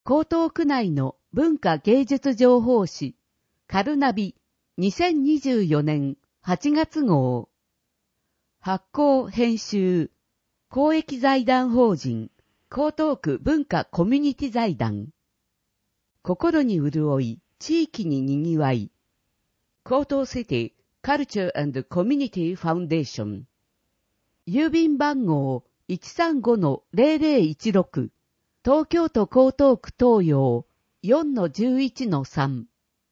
江東区内の文化芸術情報誌、カルナビ2024年8月号。発行編集、公益財団法人、江東区文化コミュニティ財団。心に潤い、地域ににぎわい。江東シティカルチャー&コミュニティファウンデーション。郵便番号 135-0016 東京都江東区東洋 4-11-3。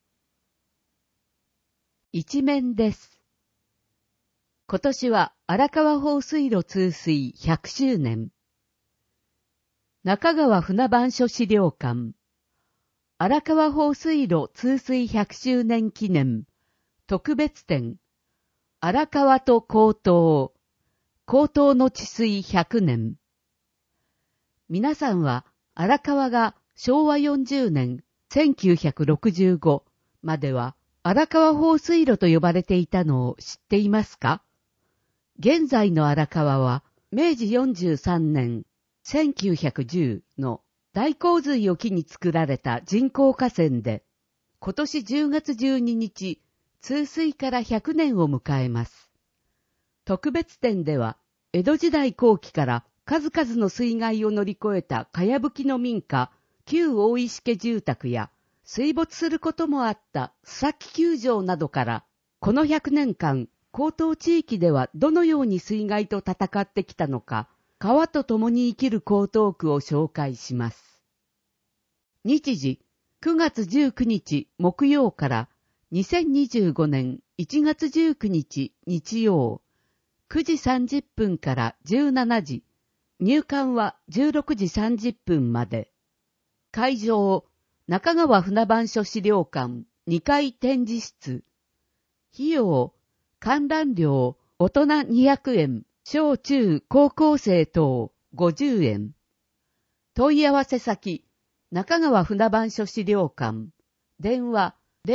一面です。今年は荒川放水路通水100周年。中川船番所資料館。荒川放水路通水100周年記念特別展。荒川と江東。江東の治水100年。皆さんは荒川が昭和40年1965までは荒川放水路と呼ばれていたのを知っていますか？現在の荒川は明治43年1910の大洪水を機に作られた人工河川で、今年10月12日、通水から100年を迎えます。特別展では、江戸時代後期から数々の水害を乗り越えたかやぶきの民家、旧大石家住宅や、水没することもあった須崎球場などから、この100年間、江東地域ではどのように水害と戦ってきたのか、川と共に生きる江東区を紹介します。日時、9月19日木曜から2025年1月19日日曜、9時30分から17時、入館は16時30分まで。会場、中川船番所資料館2階展示室。費用、観覧料、大人200円、小中高校生等50円。問い合わせ先、中川船番所資料館。電話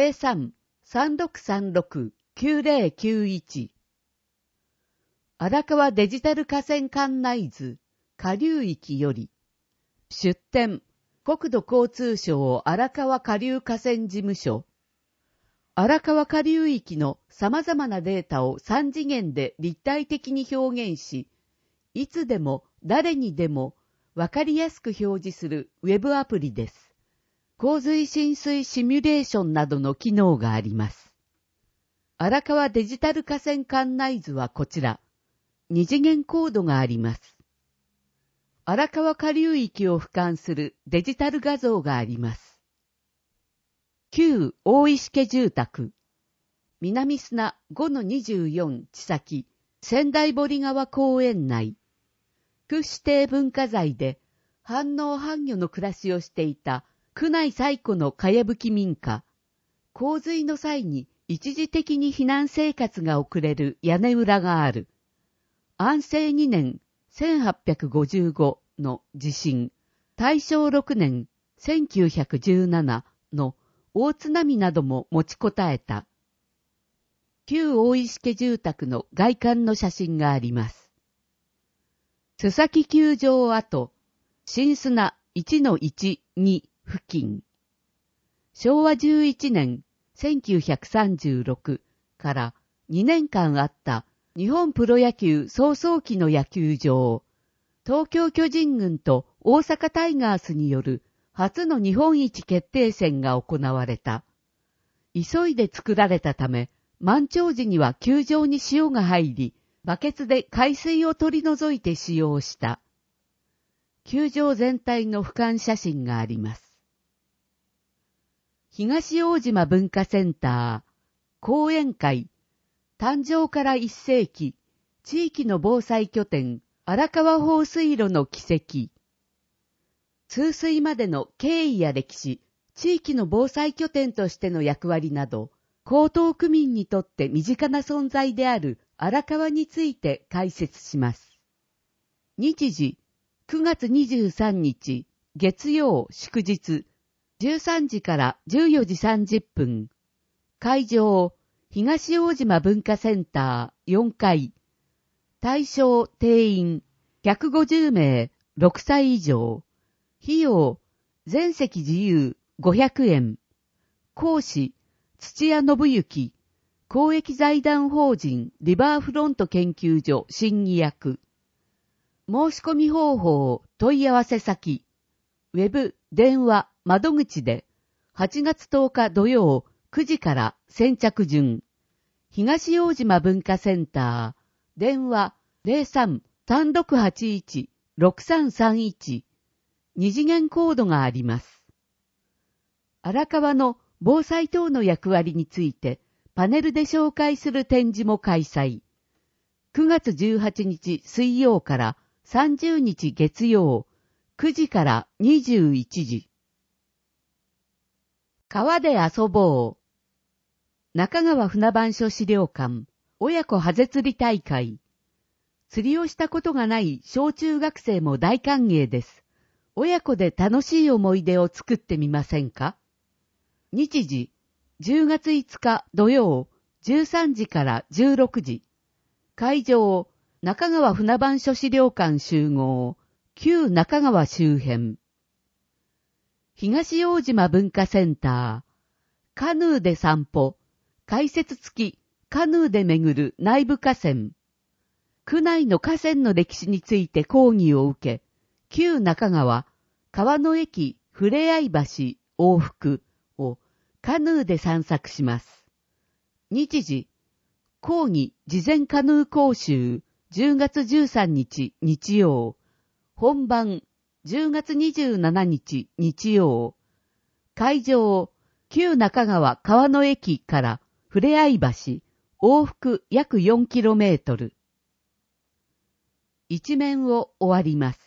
03-3636-9091。荒川デジタル河川管内図、下流域より。出展、国土交通省荒川下流河川事務所。荒川下流域の様々なデータを3次元で立体的に表現し、いつでも誰にでもわかりやすく表示するウェブアプリです。洪水浸水シミュレーションなどの機能があります。荒川デジタル河川管内図はこちら。2次元コードがあります。荒川下流域を俯瞰するデジタル画像があります。旧大石家住宅。南砂 5-24 地先、仙台堀川公園内。区指定文化財で、半農半漁の暮らしをしていた区内最古のかやぶき民家。洪水の際に一時的に避難生活が送れる屋根裏がある。安政2年1855の地震、大正6年1917の大津波なども持ちこたえた。旧大石家住宅の外観の写真があります。須崎球場跡、新砂 1-12 付近。昭和11年1936から2年間あった日本プロ野球草創期の野球場、東京巨人軍と大阪タイガースによる初の日本一決定戦が行われた。急いで作られたため、満潮時には球場に潮が入り、バケツで海水を取り除いて使用した。球場全体の俯瞰写真があります。東大島文化センター、講演会、誕生から1世紀、地域の防災拠点、荒川放水路の軌跡。通水までの経緯や歴史、地域の防災拠点としての役割など、江東区民にとって身近な存在である荒川について解説します。日時、9月23日、月曜祝日、13時から14時30分。会場、東大島文化センター4階。対象定員150名6歳以上。費用全席自由500円。講師、土屋信之。公益財団法人リバーフロント研究所審議役。申し込み方法、問い合わせ先。ウェブ、電話、窓口で、8月10日土曜9時から先着順。東大島文化センター。電話 03-3681-6331。二次元コードがあります。荒川の防災等の役割についてパネルで紹介する展示も開催。9月18日水曜から30日月曜9時から21時。川で遊ぼう。中川船番所資料館、親子ハゼ釣り大会。釣りをしたことがない小中学生も大歓迎です。親子で楽しい思い出を作ってみませんか？日時、10月5日土曜、13時から16時。会場、中川船番所資料館集合、旧中川周辺。東大島文化センター。カヌーで散歩。解説付き、カヌーで巡る内部河川。区内の河川の歴史について講義を受け、旧中川、川の駅ふれあい橋往復をカヌーで散策します。日時、講義事前カヌー講習10月13日日曜。本番10月27日日曜。会場、旧中川川の駅からふれあい橋、往復約 4km。一面を終わります。